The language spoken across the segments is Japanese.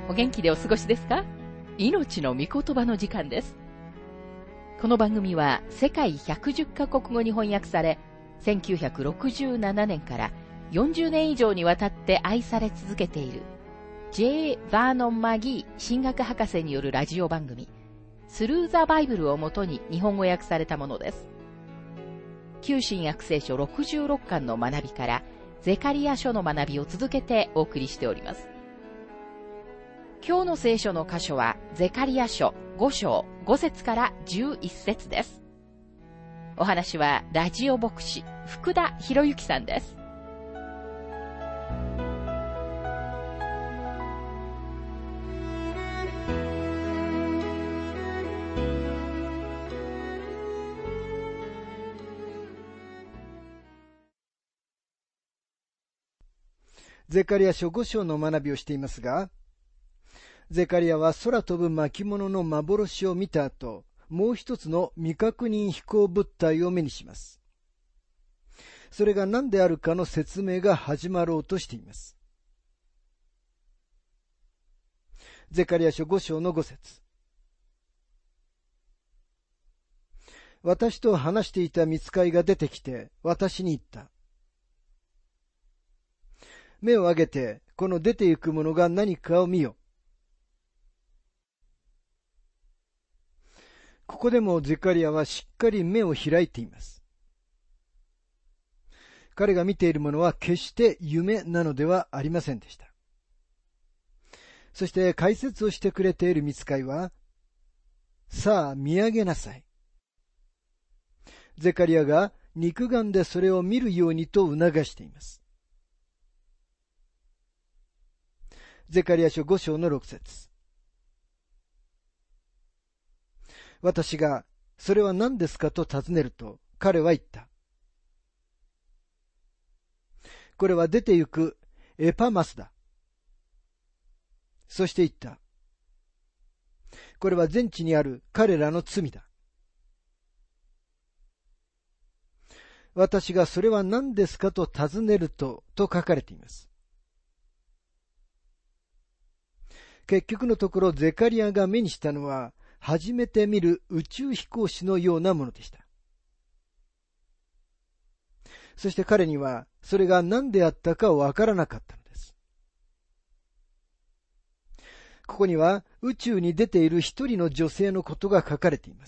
お元気でお過ごしですか？命の御言葉の時間です。この番組は世界110カ国語に翻訳され、1967年から40年以上にわたって愛され続けている J. バーノン・マギー神学博士によるラジオ番組スルー・ザ・バイブルをもとに日本語訳されたものです。旧新約聖書66巻の学びからゼカリヤ書の学びを続けてお送りしております。今日の聖書の箇所はゼカリヤ書5章5節から11節です。お話はラジオ牧師福田博之さんです。 ゼカリヤ書5章の学びをしていますが、ゼカリヤは空飛ぶ巻物の幻を見た後、もう一つの未確認飛行物体を目にします。それが何であるかの説明が始まろうとしています。ゼカリヤ書5章の5節。私と話していた御使いが出てきて、私に言った。目を上げて、この出て行くものが何かを見よ。ここでもゼカリヤはしっかり目を開いています。彼が見ているものは決して夢なのではありませんでした。そして解説をしてくれている御使いは、さあ見上げなさい。ゼカリヤが肉眼でそれを見るようにと促しています。ゼカリヤ書5章の6節。私が、それは何ですかと尋ねると、彼は言った。これは出て行くエパマスだ。そして言った。これは全地にある彼らの罪だ。私がそれは何ですかと尋ねると書かれています。結局のところゼカリヤが目にしたのは、初めて見る宇宙飛行士のようなものでした。そして彼にはそれが何であったかわからなかったのです。ここには宇宙に出ている一人の女性のことが書かれています。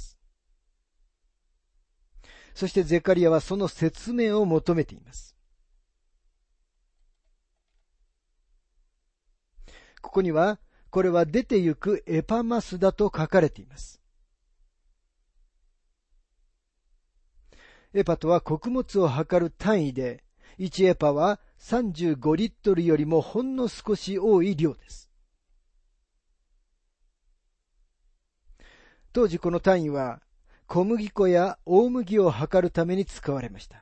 そしてゼカリヤはその説明を求めています。ここにはこれは出て行くエパマスだと書かれています。エパとは穀物を測る単位で、1エパは35リットルよりもほんの少し多い量です。当時この単位は小麦粉や大麦を測るために使われました。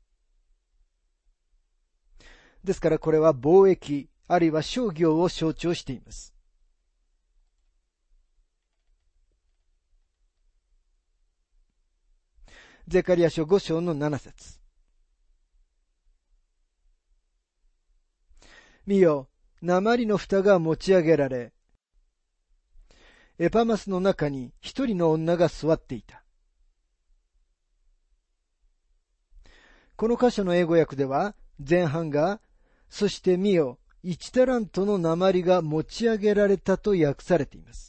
ですからこれは貿易、あるいは商業を象徴しています。ゼカリヤ書5章の7節。見よ、鉛の蓋が持ち上げられ、エパマスの中に一人の女が座っていた。この箇所の英語訳では、前半が、そして見よ、1タラントの鉛が持ち上げられたと訳されています。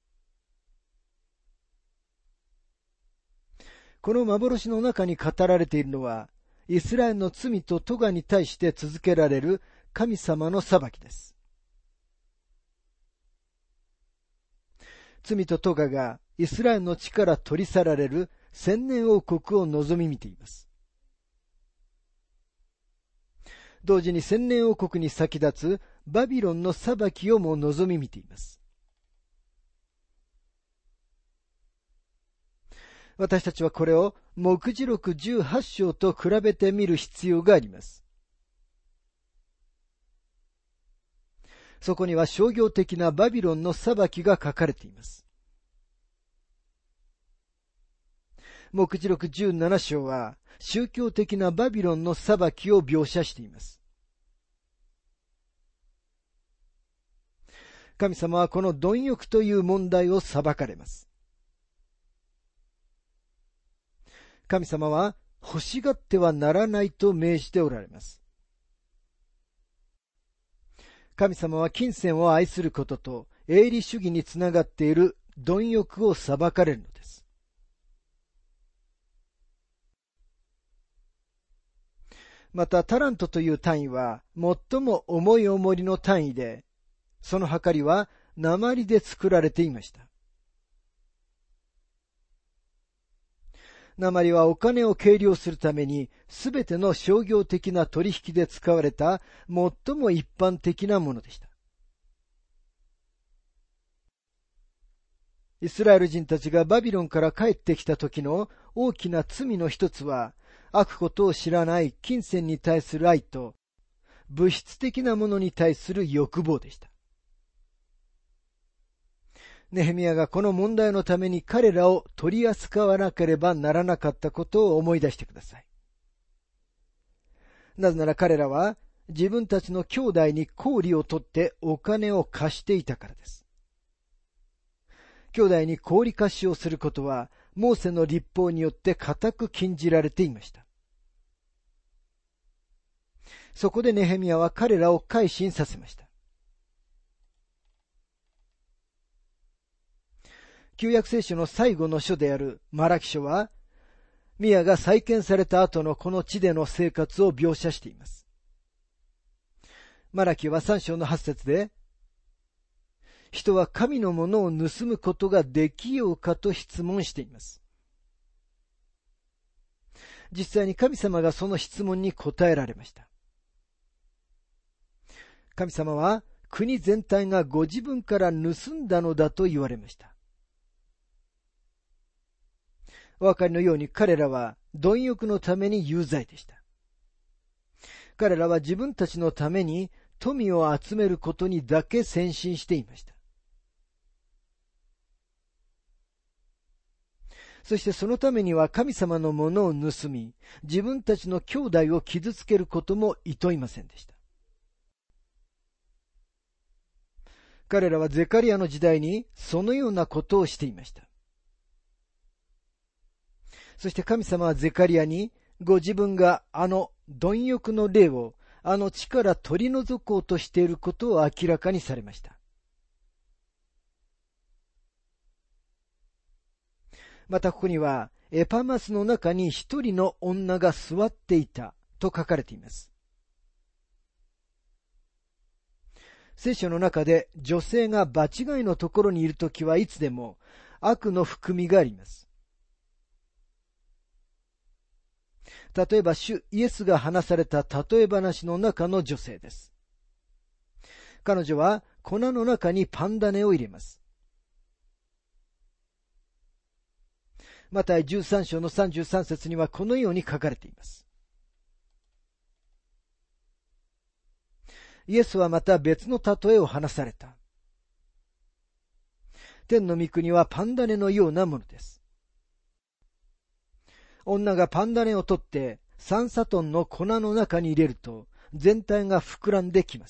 この幻の中に語られているのは、イスラエルの罪と咎に対して続けられる神様の裁きです。罪と咎がイスラエルの地から取り去られる千年王国を望み見ています。同時に千年王国に先立つバビロンの裁きをも望み見ています。私たちはこれを黙示録18章と比べてみる必要があります。そこには商業的なバビロンの裁きが書かれています。黙示録17章は宗教的なバビロンの裁きを描写しています。 神様はこの貪欲という問題を裁かれます。神様は欲しがってはならないと命じておられます。神様は金銭を愛することと営利主義につながっている貪欲を裁かれるのです。またタラントという単位は最も重い重りの単位で、その計りは鉛で作られていました。鉛はお金を計量するためにすべての商業的な取引で使われた最も一般的なものでした。イスラエル人たちがバビロンから帰ってきた時の大きな罪の一つは、悪ことを知らない金銭に対する愛と物質的なものに対する欲望でした。ネヘミヤがこの問題のために彼らを取り扱わなければならなかったことを思い出してください。なぜなら彼らは自分たちの兄弟に高利を取ってお金を貸していたからです。兄弟に高利貸しをすることはモーセの律法によって固く禁じられていました。そこでネヘミヤは彼らを改心させました。旧約聖書の最後の書であるマラキ書は、ミヤが再建された後のこの地での生活を描写しています。マラキは3章の8節で、人は神のものを盗むことができようかと質問しています。実際に神様がその質問に答えられました。神様は国全体がご自分から盗んだのだと言われました。お分かりのように彼らは貪欲のために有罪でした。彼らは自分たちのために富を集めることにだけ専心していました。そしてそのためには神様のものを盗み、自分たちの兄弟を傷つけることもいといませんでした。彼らはゼカリアの時代にそのようなことをしていました。そして神様はゼカリアにご自分があの貪欲の霊をあの地から取り除こうとしていることを明らかにされました。またここにはエパマスの中に一人の女が座っていたと書かれています。聖書の中で女性が場違いのところにいるときはいつでも悪の含みがあります。例えば主イエスが話された例え話の中の女性です。彼女は粉の中にパン種を入れます。マタイ13章の33節にはこのように書かれています。イエスはまた別の例えを話された。天の御国はパン種のようなものです。女がパン種を取って3サトンの粉の中に入れると全体が膨らんできます。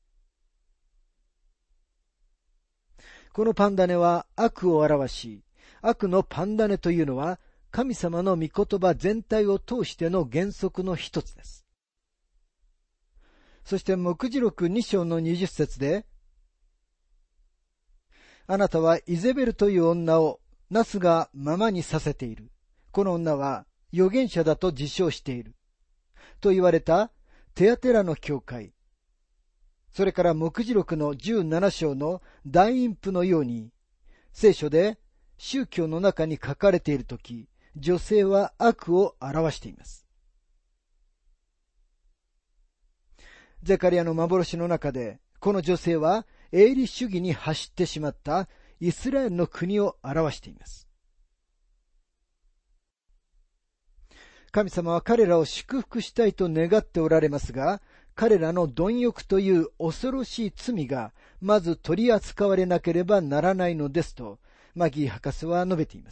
このパン種は悪を表し、悪のパン種というのは神様の御言葉全体を通しての原則の一つです。そして黙示録2章の20節で、あなたはイゼベルという女をなすがままにさせている。この女は預言者だと自称している。と言われたテアテラの教会。それから黙示録の17章の大陰譜のように、聖書で宗教の中に書かれているとき、女性は悪を表しています。ゼカリアの幻の中で、この女性は営利主義に走ってしまったイスラエルの国を表しています。神様は彼らを祝福したいと願っておられますが、彼らの貪欲という恐ろしい罪がまず取り扱われなければならないのですと、マギー博士は述べています。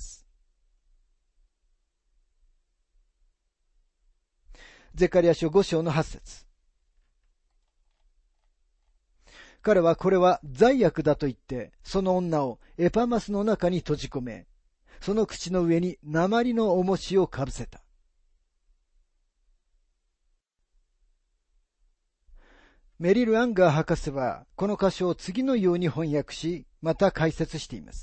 ゼカリア書5章の8節。 彼はこれは罪悪だと言って、その女をエパマスの中に閉じ込め、その口の上に鉛の重しをかぶせた。メリル・アンガー博士はこの箇所を次のように翻訳し、また解説しています。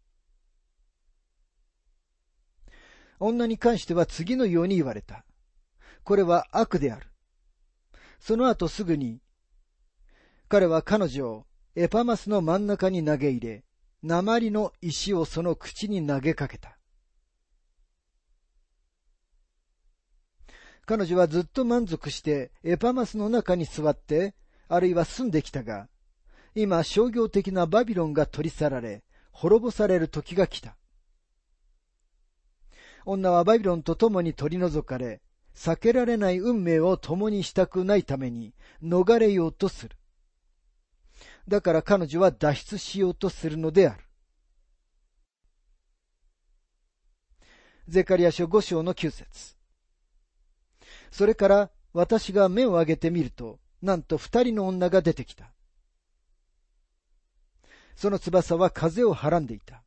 女に関しては次のように言われた。これは悪である。その後すぐに、彼は彼女をエパマスの真ん中に投げ入れ、鉛の石をその口に投げかけた。彼女はずっと満足してエパマスの中に座って、あるいは住んできたが、今商業的なバビロンが取り去られ、滅ぼされる時が来た。女はバビロンと共に取り除かれ、避けられない運命を共にしたくないために逃れようとする。だから彼女は脱出しようとするのである。ゼカリヤ書5章の9節。それから私が目を上げてみると、なんと2人の女が出てきた。その翼は風をはらんでいた。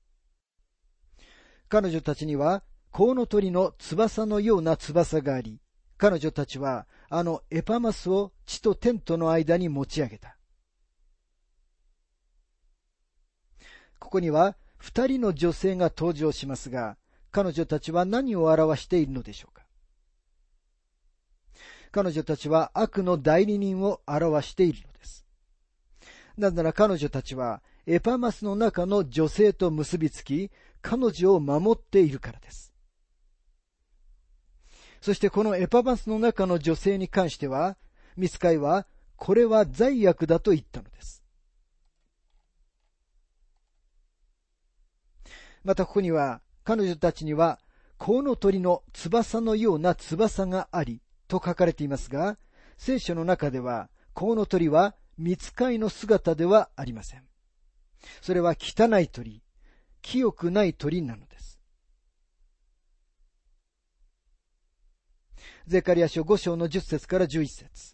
彼女たちにはコウノトリの翼のような翼があり、彼女たちはあのエパマスを地と天との間に持ち上げた。ここには2人の女性が登場しますが、彼女たちは何を表しているのでしょうか。彼女たちは悪の代理人を表しているのです。なぜなら彼女たちはエパマスの中の女性と結びつき、彼女を守っているからです。そしてこのエパマスの中の女性に関しては、ミツカイはこれは罪悪だと言ったのです。またここには彼女たちにはコウノトリの翼のような翼がありと書かれていますが、聖書の中ではコウノトリはミツカイの姿ではありません。それは汚い鳥、清くない鳥なのです。ゼカリヤ書5章の10節から11節。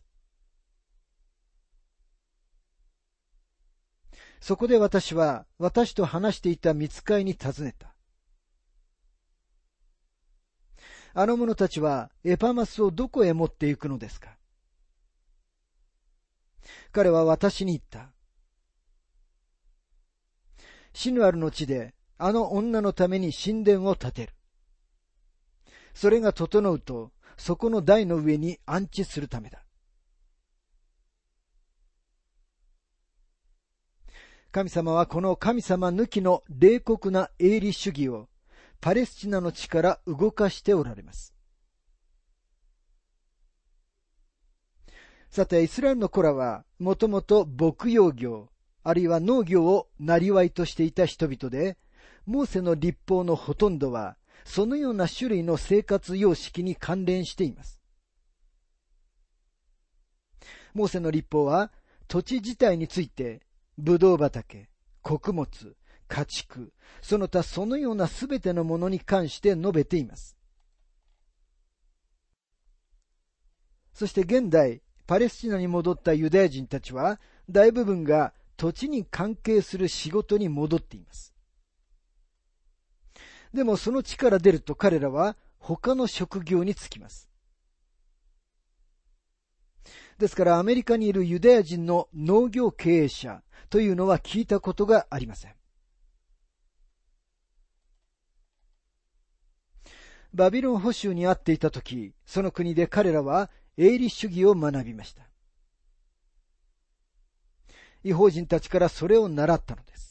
そこで私は私と話していたミツカイに尋ねた。あの者たちはエパマスをどこへ持って行くのですか。彼は私に言った。シヌアルの地であの女のために神殿を建てる。それが整うと、そこの台の上に安置するためだ。神様はこの神様抜きの冷酷な営利主義をパレスチナの地から動かしておられます。さて、イスラエルの子らはもともと牧羊業、あるいは農業を生業としていた人々で、モーセの律法のほとんどはそのような種類の生活様式に関連しています。モーセの律法は土地自体について、ブドウ畑、穀物、家畜、その他そのようなすべてのものに関して述べています。そして現代、パレスチナに戻ったユダヤ人たちは、大部分が土地に関係する仕事に戻っています。でもその地から出ると彼らは他の職業に就きます。ですからアメリカにいるユダヤ人の農業経営者というのは聞いたことがありません。バビロン捕囚にあっていたとき、その国で彼らは営利主義を学びました。異邦人たちからそれを習ったのです。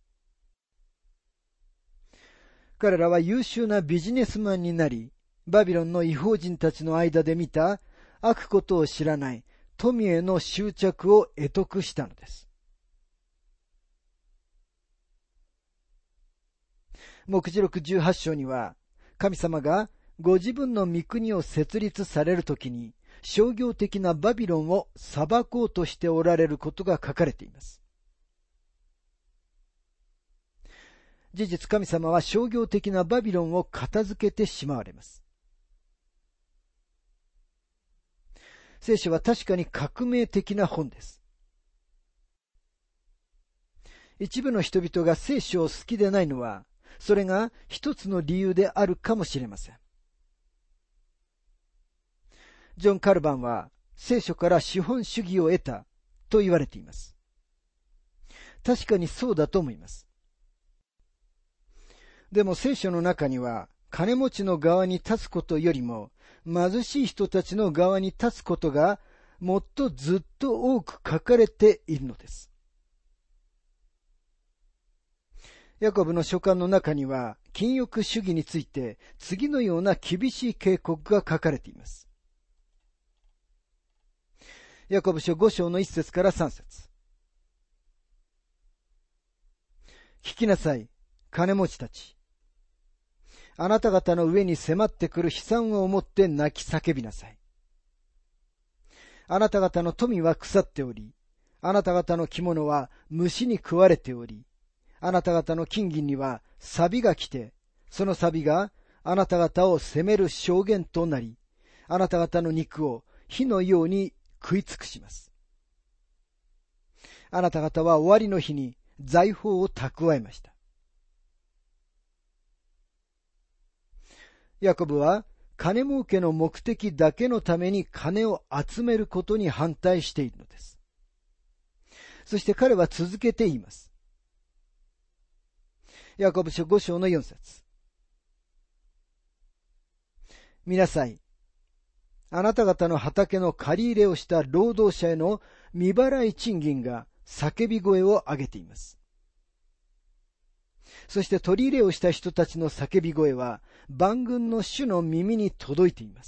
彼らは優秀なビジネスマンになり、バビロンの異邦人たちの間で見た悪ことを知らない富への執着を得得したのです。黙示録18章には、神様がご自分の御国を設立されるときに、商業的なバビロンを裁こうとしておられることが書かれています。事実、神様は商業的なバビロンを片付けてしまわれます。聖書は確かに革命的な本です。 一部の人々が聖書を好きでないのは、それが一つの理由であるかもしれません。ジョン・カルバンは聖書から資本主義を得たと言われています。確かにそうだと思います。でも聖書の中には、金持ちの側に立つことよりも、貧しい人たちの側に立つことが、もっとずっと多く書かれているのです。ヤコブの書簡の中には、禁欲主義について次のような厳しい警告が書かれています。ヤコブ書5章の1節から3節。聞きなさい、金持ちたち。あなた方の上に迫ってくる悲惨を思って泣き叫びなさい。あなた方の富は腐っており、あなた方の着物は虫に食われており、あなた方の金銀には錆が来て、その錆があなた方を責める証言となり、あなた方の肉を火のように食い尽くします。あなた方は終わりの日に財宝を蓄えました。ヤコブは金儲けの目的だけのために金を集めることに反対しているのです。そして彼は続けて言います。ヤコブ書5章の4節。見なさい。あなた方の畑の借り入れをした労働者への未払い賃金が叫び声を上げています。そして取り入れをした人たちの叫び声は万軍の主の耳に届いています。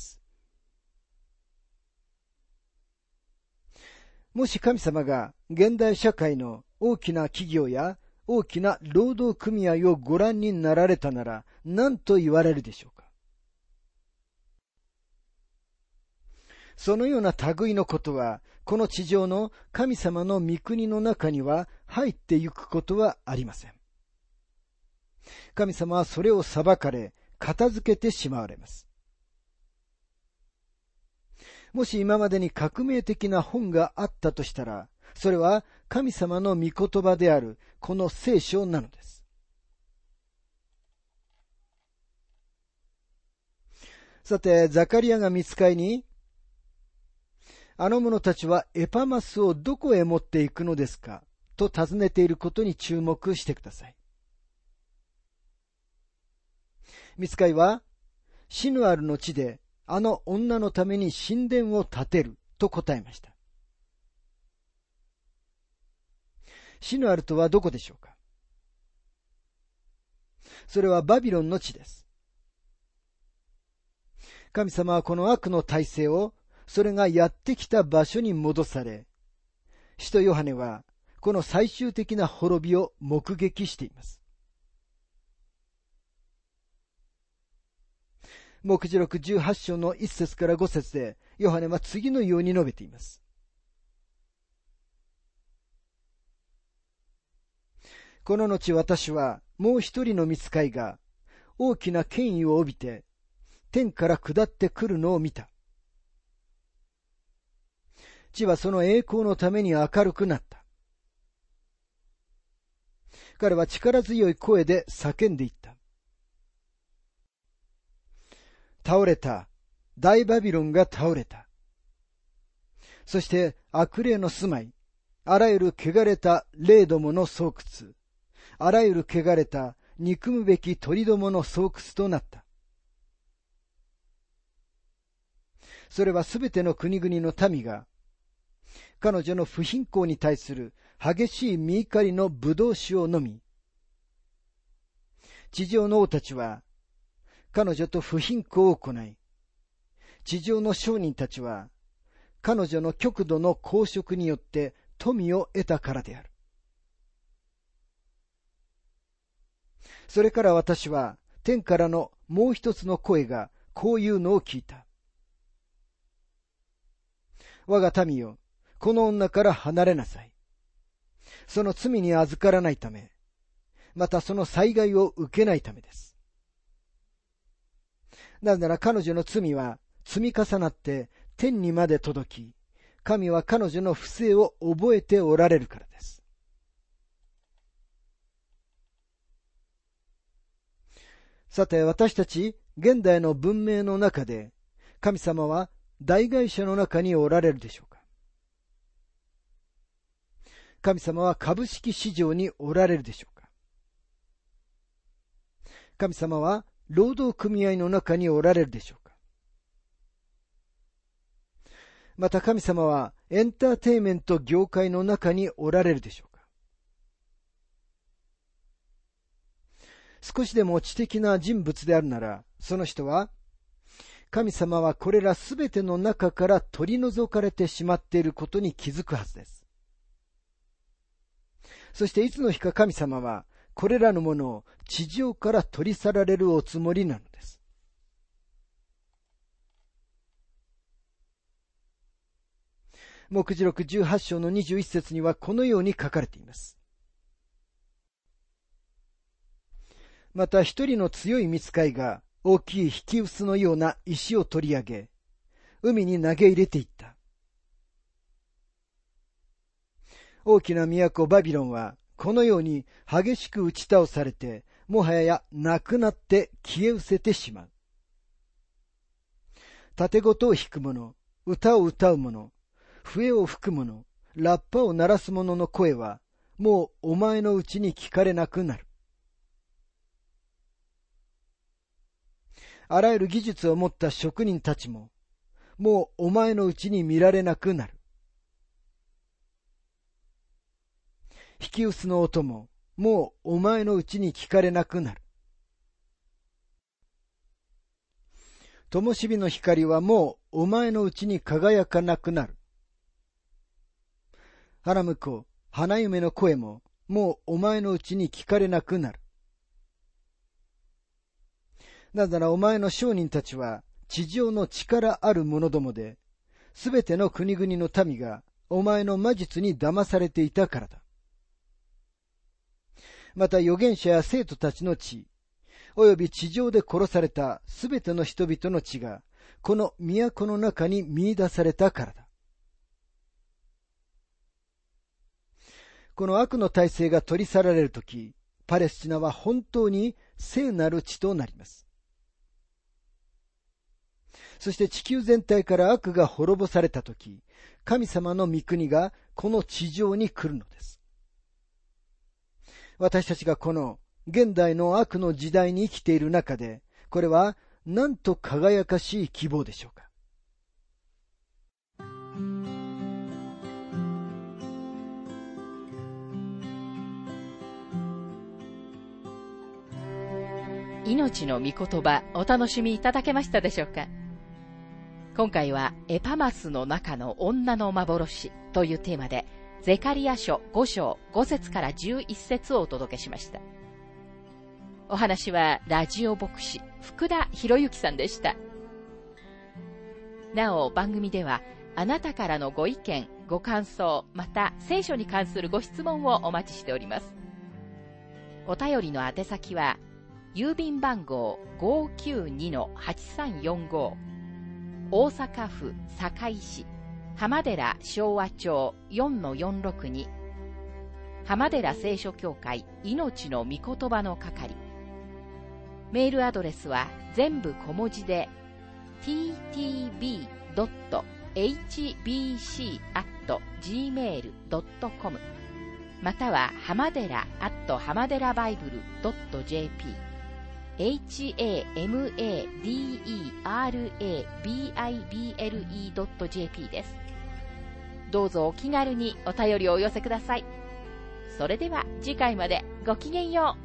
もし神様が現代社会の大きな企業や大きな労働組合をご覧になられたなら何と言われるでしょうか。そのような類のことはこの地上の神様の御国の中には入ってゆくことはありません。神様はそれを裁かれ片付けてしまわれます。もし今までに革命的な本があったとしたら、それは神様の御言葉であるこの聖書なのです。さて、ザカリアが御使いに、あの者たちはエパマスをどこへ持っていくのですかと尋ねていることに注目してください。御使いは、シヌアルの地であの女のために神殿を建てると答えました。シヌアルとはどこでしょうか。それはバビロンの地です。神様はこの悪の体制をそれがやってきた場所に戻され、使徒ヨハネはこの最終的な滅びを目撃しています。黙示録18章の1節から5節でヨハネは次のように述べています。この後私はもう一人の御使いが大きな権威を帯びて天から下ってくるのを見た。地はその栄光のために明るくなった。彼は力強い声で叫んでいった。倒れた。大バビロンが倒れた。そして悪霊の住まい、あらゆる汚れた霊どもの巣窟、あらゆる汚れた憎むべき鳥どもの巣窟となった。それはすべての国々の民が、彼女の不貧困に対する激しい見怒りの葡萄酒を飲み、地上の王たちは彼女と不貧困を行い、地上の商人たちは彼女の極度の公職によって富を得たからである。それから私は天からのもう一つの声がこういうのを聞いた。我が民よ、この女から離れなさい。その罪に預からないため、またその災害を受けないためです。なぜなら彼女の罪は積み重なって天にまで届き、神は彼女の不正を覚えておられるからです。 さて、私たち現代の文明の中で、神様は大会社の中におられるでしょうか？神様は株式市場におられるでしょうか？神様は労働組合の中におられるでしょうか？また神様はエンターテイメント業界の中におられるでしょうか？少しでも知的な人物であるなら、その人は、神様はこれらすべての中から取り除かれてしまっていることに気づくはずです。そしていつの日か神様は、これらのものを地上から取り去られるおつもりなのです。黙示録18章の21節にはこのように書かれています。また一人の強い御使いが大きい引き臼のような石を取り上げ、海に投げ入れていった。大きな都バビロンはこのように激しく打ち倒されて、もはやなくなって消え失せてしまう。盾事を弾く者、歌を歌う者、笛を吹く者、ラッパを鳴らす者の声は、もうお前のうちに聞かれなくなる。あらゆる技術を持った職人たちも、もうお前のうちに見られなくなる。引き臼の音も、もうお前のうちに聞かれなくなる。灯火の光はもうお前のうちに輝かなくなる。花婿、花嫁の声も、もうお前のうちに聞かれなくなる。なぜならお前の商人たちは地上の力ある者どもで、すべての国々の民がお前の魔術に騙されていたからだ。また預言者や生徒たちの血、および地上で殺されたすべての人々の血が、この都の中に見出されたからだ。この悪の体制が取り去られるとき、パレスチナは本当に聖なる地となります。そして地球全体から悪が滅ぼされたとき、神様の御国がこの地上に来るのです。私たちがこの現代の悪の時代に生きている中で、これはなんと輝かしい希望でしょうか。 命の御言葉、お楽しみいただけましたでしょうか。今回はエパマスの中の女の幻というテーマで、ゼカリヤ書5章5節から11節をお届けしました。お話はラジオ牧師福田博之さんでした。なお番組ではあなたからのご意見、ご感想、また聖書に関するご質問をお待ちしております。お便りの宛先は郵便番号 592-8345 大阪府堺市浜寺昭和町 4-462 浜寺聖書協会命の御言葉の係。メールアドレスは全部小文字で ttb.hbc@gmail.com または浜寺@hamaderabible.jp hamaderabible.jp です。どうぞお気軽にお便りをお寄せください。それでは次回までごきげんよう。